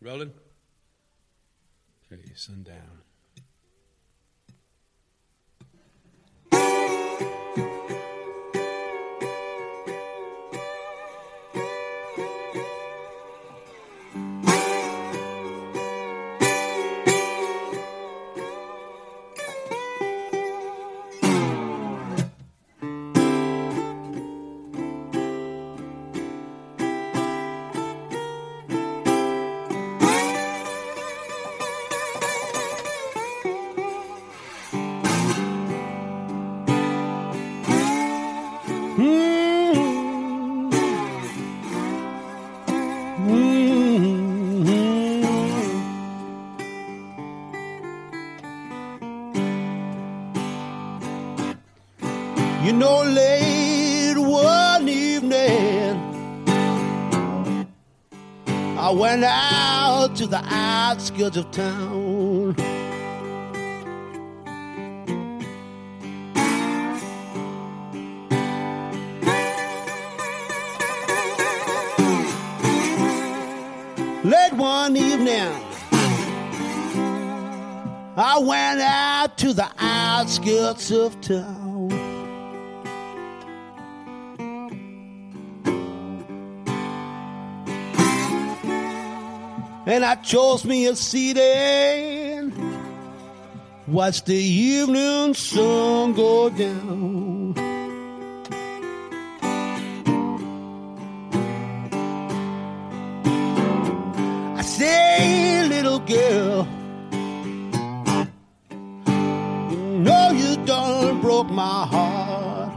Rolling? Okay, sundown. You know, late one evening, I went out to the outskirts of town. Late one evening, I went out to the outskirts of town. And I chose me a seat and watched the evening sun go down. I say, little girl, you know you done broke my heart.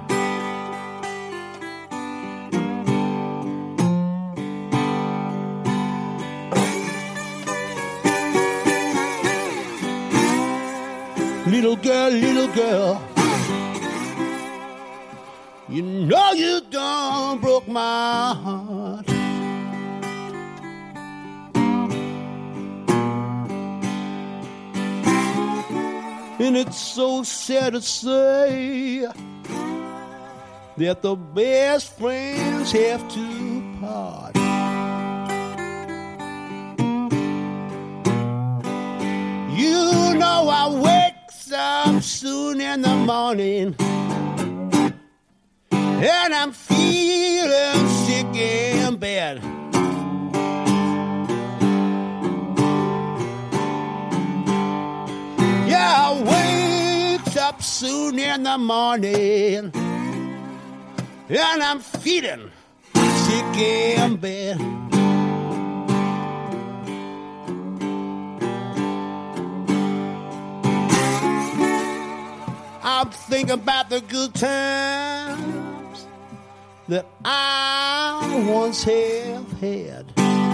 Little girl, you know you done broke my heart. And it's so sad to say that the best friends have to part. You know I wake up soon in the morning and I'm feeling sick in bed. Yeah, I wake up soon in the morning and I'm feeling sick in bed. I'm thinking about the good times that I once have had.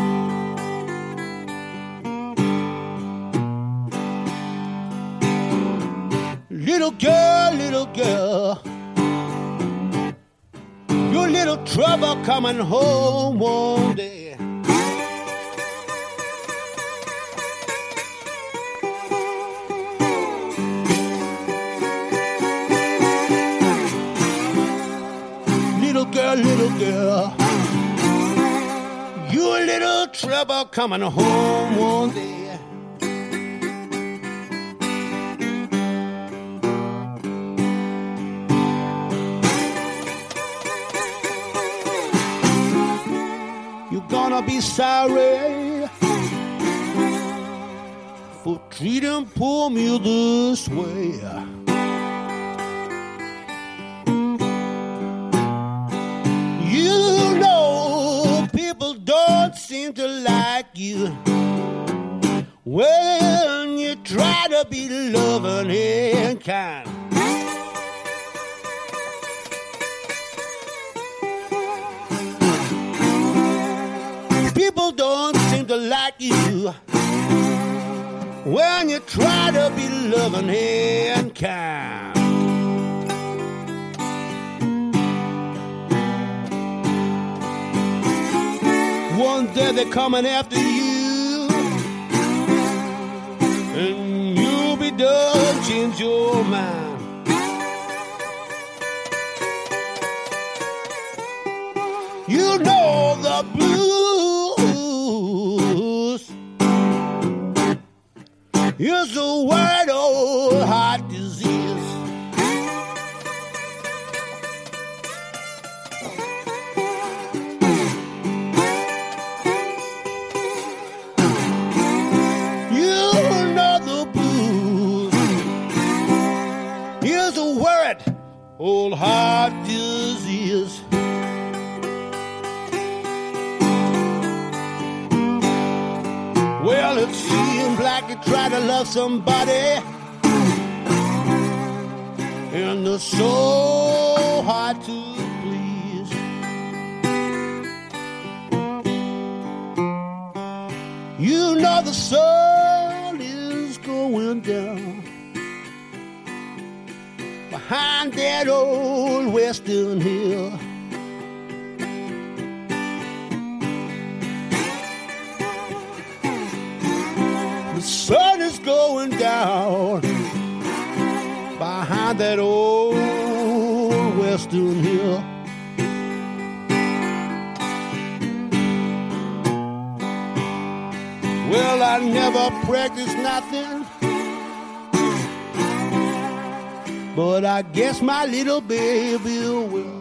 Little girl, your little trouble coming home one day. Little girl, you a little trouble coming home one day. You're gonna be sorry for treating poor me this way. Don't seem to like you when you try to be loving and kind. People don't seem to like you when you try to be loving and kind. One day they're coming after you, and you'll be done, change your mind. You know the blues Use the word old heart disease. You know the blues. Use the word old heart disease. Well, it seems like you try to love somebody, and it's so hard to please. You know the sun is going down behind that old western hill. The sun is going down behind that old western hill. Well, I never practiced nothing, but I guess my little baby will.